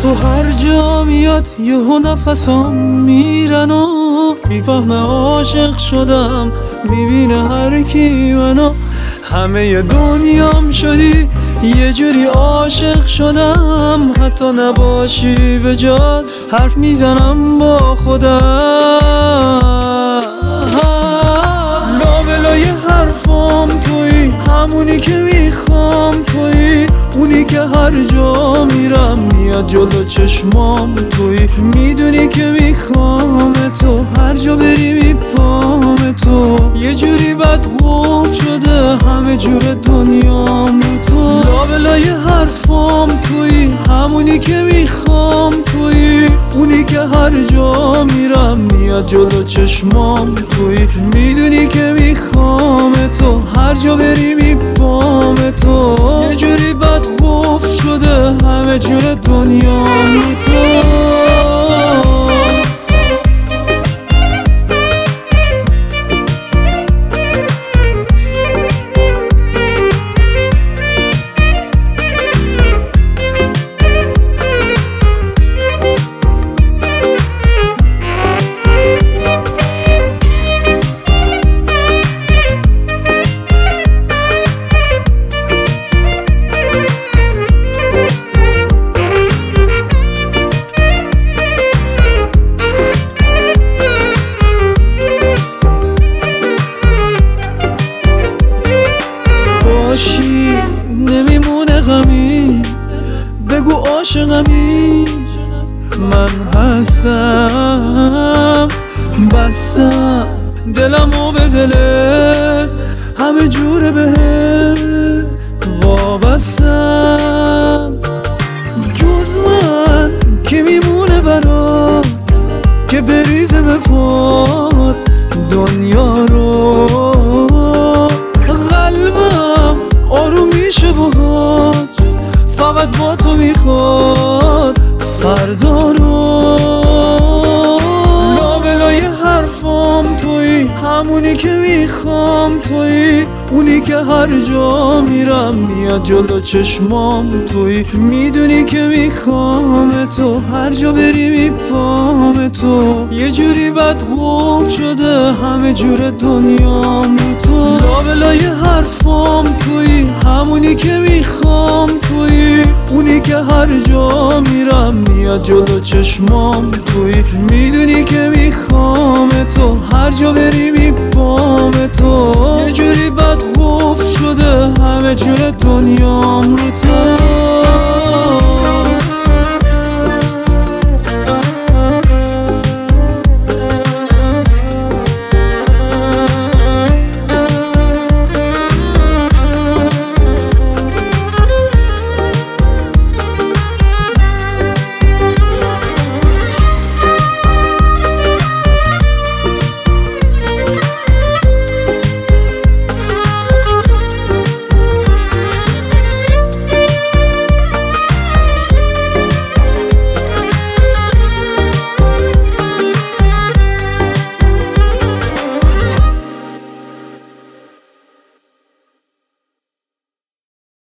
تو هر جا میاد یهو نفسام میرن و میفهمه عاشق شدم، میبینه هر کی منو. همه دنیام شدی یه جوری عاشق شدم، حتی نباشی به جات حرف میزنم با خودم. لابلای حرفام تویی، همونی که میخوام تویی، اونی که هر جا میرم میاد جلو چشمام تویی. میدونی که میخوام تو، هر جا بری میپام تو. یه جوری بد قفل شده همه جور دنیام رو تو. لابلای حرفام تویی، همونی که میخوام تویی، اونی که هر جا میرم میاد جلو چشمام تویی. میدونی که میخوام تو، هر جا بری میپام تو. یه جوری بد قفل شده همه جور دنیام رو تو. باشی نمیمونه غمی، بگو عاشقمی. من هستم بستم دلمو به دلت، همه جوره بهت وابستم. جز من که میمونه برات که بریزه به پات دنیا رو. قلبم آروم میشه باهات، فقط با تو میخواد فردا رو. لابلای حرفام تویی، همونی که میخوام تویی، اونی که هر جا میرم میاد جلو چشمام تویی. میدونی که میخوام تو، هر جا بری میپام تو. یه جوری بد قفل شده همه جور دنیام رو تو. لابلای حرفام تویی، همونی که میخوام تویی، اونی که هر جا میرم میاد جلو چشمام تویی. میدونی که میخوام تو، هر جا بری میپام تو. یه جوری بد قفل شده همه جور دنیام رو تو.